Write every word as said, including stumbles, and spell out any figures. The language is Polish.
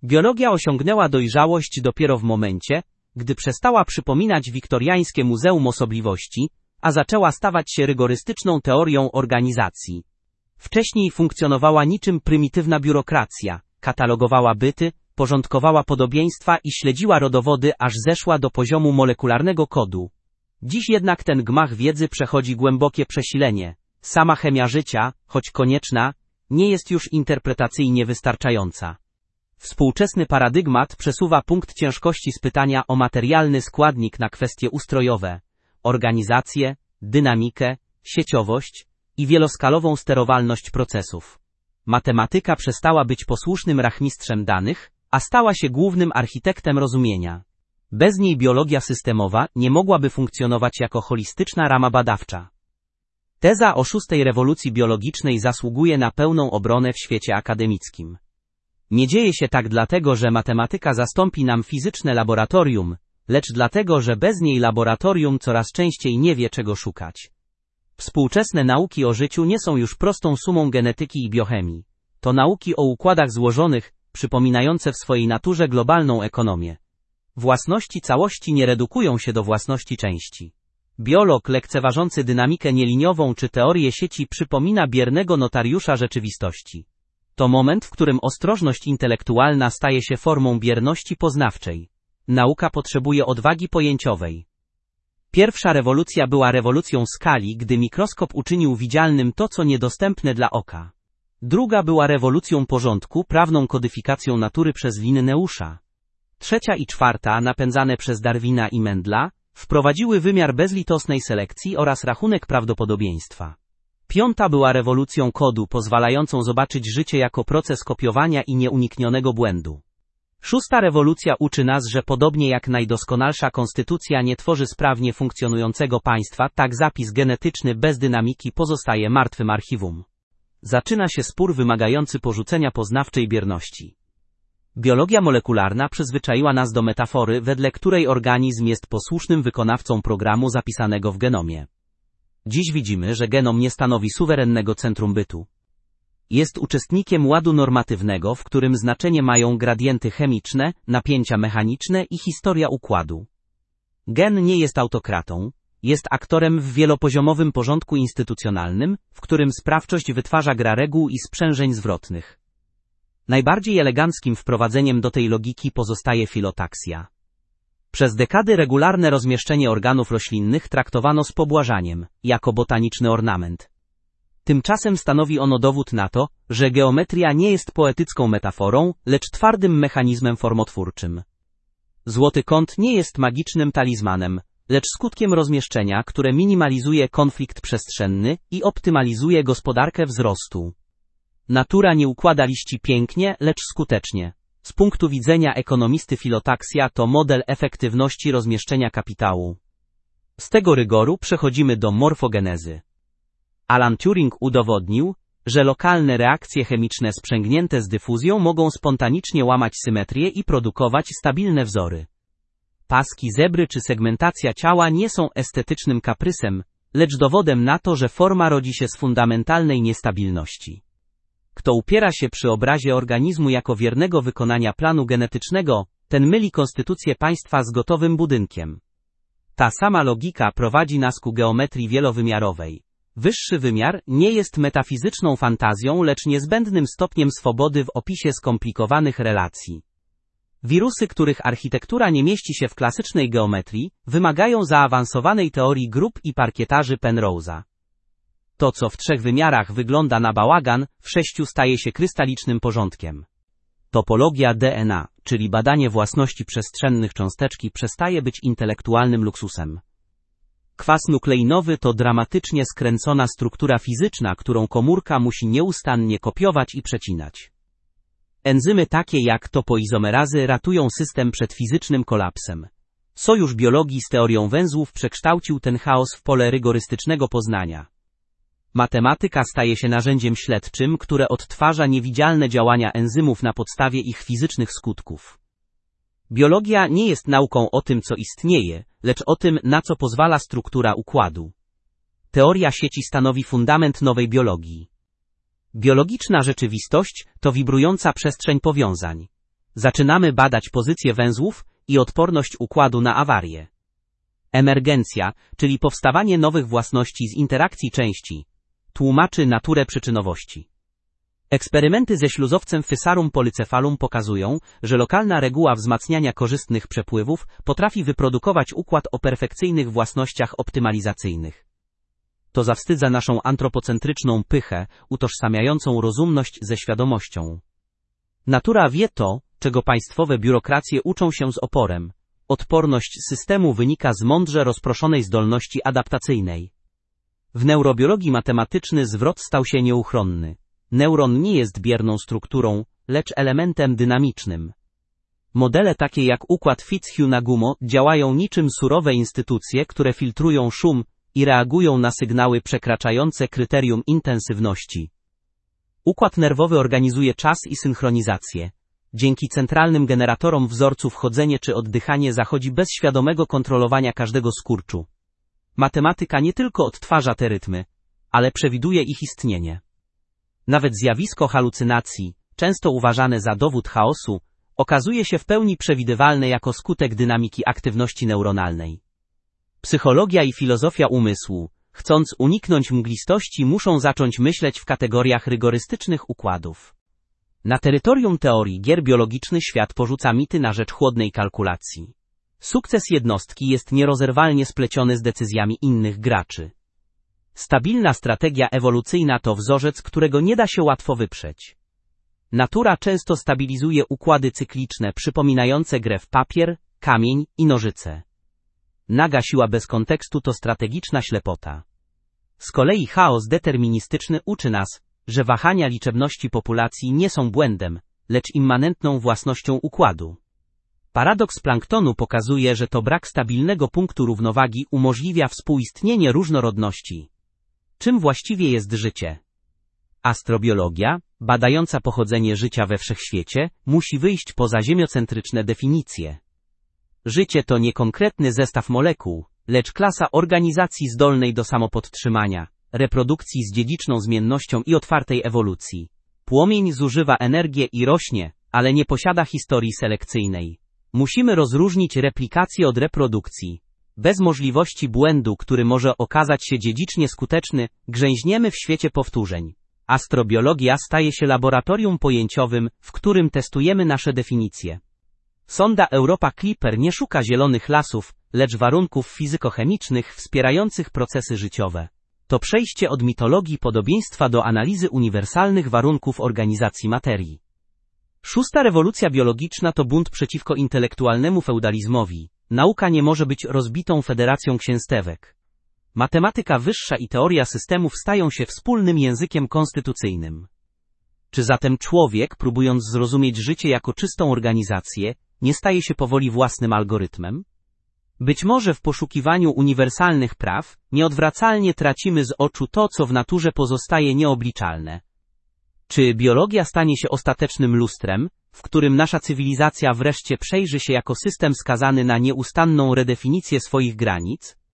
Biologia osiągnęła dojrzałość dopiero w momencie, gdy przestała przypominać wiktoriańskie Muzeum Osobliwości, a zaczęła stawać się rygorystyczną teorią organizacji. Wcześniej funkcjonowała niczym prymitywna biurokracja, katalogowała byty, porządkowała podobieństwa i śledziła rodowody, aż zeszła do poziomu molekularnego kodu. Dziś jednak ten gmach wiedzy przechodzi głębokie przesilenie. Sama chemia życia, choć konieczna, nie jest już interpretacyjnie wystarczająca. Współczesny paradygmat przesuwa punkt ciężkości z pytania o materialny składnik na kwestie ustrojowe, organizację, dynamikę, sieciowość i wieloskalową sterowalność procesów. Matematyka przestała być posłusznym rachmistrzem danych, a stała się głównym architektem rozumienia. Bez niej biologia systemowa nie mogłaby funkcjonować jako holistyczna rama badawcza. Teza o szóstej rewolucji biologicznej zasługuje na pełną obronę w świecie akademickim. Nie dzieje się tak dlatego, że matematyka zastąpi nam fizyczne laboratorium, lecz dlatego, że bez niej laboratorium coraz częściej nie wie, czego szukać. Współczesne nauki o życiu nie są już prostą sumą genetyki i biochemii. To nauki o układach złożonych, przypominające w swojej naturze globalną ekonomię. Własności całości nie redukują się do własności części. Biolog lekceważący dynamikę nieliniową czy teorię sieci przypomina biernego notariusza rzeczywistości. To moment, w którym ostrożność intelektualna staje się formą bierności poznawczej. Nauka potrzebuje odwagi pojęciowej. Pierwsza rewolucja była rewolucją skali, gdy mikroskop uczynił widzialnym to, co niedostępne dla oka. Druga była rewolucją porządku, prawną kodyfikacją natury przez Linneusza. Trzecia i czwarta, napędzane przez Darwina i Mendla, wprowadziły wymiar bezlitosnej selekcji oraz rachunek prawdopodobieństwa. Piąta była rewolucją kodu, pozwalającą zobaczyć życie jako proces kopiowania i nieuniknionego błędu. Szósta rewolucja uczy nas, że podobnie jak najdoskonalsza konstytucja nie tworzy sprawnie funkcjonującego państwa, tak zapis genetyczny bez dynamiki pozostaje martwym archiwum. Zaczyna się spór wymagający porzucenia poznawczej bierności. Biologia molekularna przyzwyczaiła nas do metafory, wedle której organizm jest posłusznym wykonawcą programu zapisanego w genomie. Dziś widzimy, że genom nie stanowi suwerennego centrum bytu. Jest uczestnikiem ładu normatywnego, w którym znaczenie mają gradienty chemiczne, napięcia mechaniczne i historia układu. Gen nie jest autokratą, jest aktorem w wielopoziomowym porządku instytucjonalnym, w którym sprawczość wytwarza gra reguł i sprzężeń zwrotnych. Najbardziej eleganckim wprowadzeniem do tej logiki pozostaje filotaksja. Przez dekady regularne rozmieszczenie organów roślinnych traktowano z pobłażaniem, jako botaniczny ornament. Tymczasem stanowi ono dowód na to, że geometria nie jest poetycką metaforą, lecz twardym mechanizmem formotwórczym. Złoty kąt nie jest magicznym talizmanem, lecz skutkiem rozmieszczenia, które minimalizuje konflikt przestrzenny i optymalizuje gospodarkę wzrostu. Natura nie układa liści pięknie, lecz skutecznie. Z punktu widzenia ekonomisty filotaksja to model efektywności rozmieszczenia kapitału. Z tego rygoru przechodzimy do morfogenezy. Alan Turing udowodnił, że lokalne reakcje chemiczne sprzęgnięte z dyfuzją mogą spontanicznie łamać symetrię i produkować stabilne wzory. Paski zebry czy segmentacja ciała nie są estetycznym kaprysem, lecz dowodem na to, że forma rodzi się z fundamentalnej niestabilności. Kto upiera się przy obrazie organizmu jako wiernego wykonania planu genetycznego, ten myli konstytucję państwa z gotowym budynkiem. Ta sama logika prowadzi nas ku geometrii wielowymiarowej. Wyższy wymiar nie jest metafizyczną fantazją, lecz niezbędnym stopniem swobody w opisie skomplikowanych relacji. Wirusy, których architektura nie mieści się w klasycznej geometrii, wymagają zaawansowanej teorii grup i parkietaży Penrose'a. To, co w trzech wymiarach wygląda na bałagan, w sześciu staje się krystalicznym porządkiem. Topologia D N A, czyli badanie własności przestrzennych cząsteczki, przestaje być intelektualnym luksusem. Kwas nukleinowy to dramatycznie skręcona struktura fizyczna, którą komórka musi nieustannie kopiować i przecinać. Enzymy takie jak topoizomerazy ratują system przed fizycznym kolapsem. Sojusz biologii z teorią węzłów przekształcił ten chaos w pole rygorystycznego poznania. Matematyka staje się narzędziem śledczym, które odtwarza niewidzialne działania enzymów na podstawie ich fizycznych skutków. Biologia nie jest nauką o tym, co istnieje, lecz o tym, na co pozwala struktura układu. Teoria sieci stanowi fundament nowej biologii. Biologiczna rzeczywistość to wibrująca przestrzeń powiązań. Zaczynamy badać pozycję węzłów i odporność układu na awarie. Emergencja, czyli powstawanie nowych własności z interakcji części, tłumaczy naturę przyczynowości. Eksperymenty ze śluzowcem Physarum polycephalum pokazują, że lokalna reguła wzmacniania korzystnych przepływów potrafi wyprodukować układ o perfekcyjnych własnościach optymalizacyjnych. To zawstydza naszą antropocentryczną pychę, utożsamiającą rozumność ze świadomością. Natura wie to, czego państwowe biurokracje uczą się z oporem. Odporność systemu wynika z mądrze rozproszonej zdolności adaptacyjnej. W neurobiologii matematyczny zwrot stał się nieuchronny. Neuron nie jest bierną strukturą, lecz elementem dynamicznym. Modele takie jak układ Fitzhugh-Nagumo działają niczym surowe instytucje, które filtrują szum i reagują na sygnały przekraczające kryterium intensywności. Układ nerwowy organizuje czas i synchronizację. Dzięki centralnym generatorom wzorców chodzenie czy oddychanie zachodzi bez świadomego kontrolowania każdego skurczu. Matematyka nie tylko odtwarza te rytmy, ale przewiduje ich istnienie. Nawet zjawisko halucynacji, często uważane za dowód chaosu, okazuje się w pełni przewidywalne jako skutek dynamiki aktywności neuronalnej. Psychologia i filozofia umysłu, chcąc uniknąć mglistości, muszą zacząć myśleć w kategoriach rygorystycznych układów. Na terytorium teorii gier biologiczny świat porzuca mity na rzecz chłodnej kalkulacji. Sukces jednostki jest nierozerwalnie spleciony z decyzjami innych graczy. Stabilna strategia ewolucyjna to wzorzec, którego nie da się łatwo wyprzeć. Natura często stabilizuje układy cykliczne przypominające grę w papier, kamień i nożyce. Naga siła bez kontekstu to strategiczna ślepota. Z kolei chaos deterministyczny uczy nas, że wahania liczebności populacji nie są błędem, lecz immanentną własnością układu. Paradoks planktonu pokazuje, że to brak stabilnego punktu równowagi umożliwia współistnienie różnorodności. Czym właściwie jest życie? Astrobiologia, badająca pochodzenie życia we wszechświecie, musi wyjść poza ziemiocentryczne definicje. Życie to nie konkretny zestaw molekuł, lecz klasa organizacji zdolnej do samopodtrzymania, reprodukcji z dziedziczną zmiennością i otwartej ewolucji. Płomień zużywa energię i rośnie, ale nie posiada historii selekcyjnej. Musimy rozróżnić replikację od reprodukcji. Bez możliwości błędu, który może okazać się dziedzicznie skuteczny, grzęźniemy w świecie powtórzeń. Astrobiologia staje się laboratorium pojęciowym, w którym testujemy nasze definicje. Sonda Europa Clipper nie szuka zielonych lasów, lecz warunków fizykochemicznych wspierających procesy życiowe. To przejście od mitologii podobieństwa do analizy uniwersalnych warunków organizacji materii. Szósta rewolucja biologiczna to bunt przeciwko intelektualnemu feudalizmowi. Nauka nie może być rozbitą federacją księstewek. Matematyka wyższa i teoria systemów stają się wspólnym językiem konstytucyjnym. Czy zatem człowiek, próbując zrozumieć życie jako czystą organizację, nie staje się powoli własnym algorytmem? Być może w poszukiwaniu uniwersalnych praw, nieodwracalnie tracimy z oczu to, co w naturze pozostaje nieobliczalne. Czy biologia stanie się ostatecznym lustrem, w którym nasza cywilizacja wreszcie przejrzy się jako system skazany na nieustanną redefinicję swoich granic?